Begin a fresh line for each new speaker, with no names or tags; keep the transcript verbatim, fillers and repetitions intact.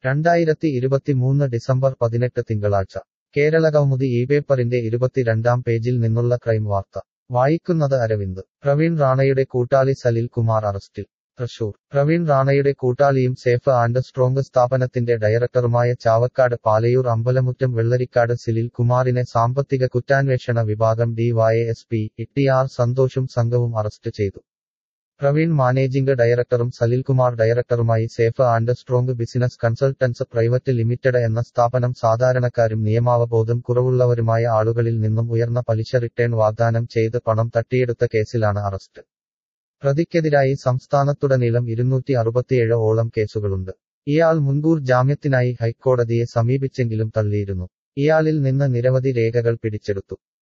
രണ്ടായിരത്തി ഇരുപത്തിമൂന്ന് ഡിസംബർ പതിനെട്ട് തിങ്കളാഴ്ച കേരളകൗമുദി ഈ പേപ്പറിന്റെ ഇരുപത്തിരണ്ടാം പേജിൽ നിന്നുള്ള ക്രൈം വാർത്ത വായിക്കുന്നത് അരവിന്ദ്. പ്രവീൺ റാണയുടെ കൂട്ടാളി സലിൽ കുമാർ അറസ്റ്റിൽ. തൃശൂർ. പ്രവീൺ റാണയുടെ കൂട്ടാളിയും സേഫ് ആൻഡ് സ്ട്രോങ് സ്ഥാപനത്തിന്റെ ഡയറക്ടറുമായ ചാവക്കാട് പാലയൂർ അമ്പലമുറ്റം വെള്ളരിക്കാട് സിലിൽ കുമാറിനെ സാമ്പത്തിക കുറ്റാന്വേഷണ വിഭാഗം D Y S P T R സന്തോഷും സംഘവും അറസ്റ്റ് ചെയ്തു. പ്രവീൺ മാനേജിംഗ് ഡയറക്ടറും സലിൽകുമാർ ഡയറക്ടറുമായി safe and strong business consultants private limited എന്ന സ്ഥാപനം സാധാരണക്കാരും നിയമാവബോധം കുറവുള്ളവരുമായ ആളുകളിൽ നിന്നും ഉയർന്ന പലിശ റിട്ടേൺ വാഗ്ദാനം ചെയ്ത് പണം തട്ടിയെടുത്ത കേസിലാണ് അറസ്റ്റ്. പ്രതിക്കെതിരായി സംസ്ഥാനത്തുടനീളം ഇരുന്നൂറ്റി അറുപത്തിയേഴ് ഓളം കേസുകളുണ്ട്. ഇയാൾ മുൻകൂർ ജാമ്യത്തിനായി ഹൈക്കോടതിയെ സമീപിച്ചെങ്കിലും തള്ളിയിരുന്നു. ഇയാളിൽ നിന്ന് നിരവധി രേഖകൾ പിടിച്ചെടുത്തു.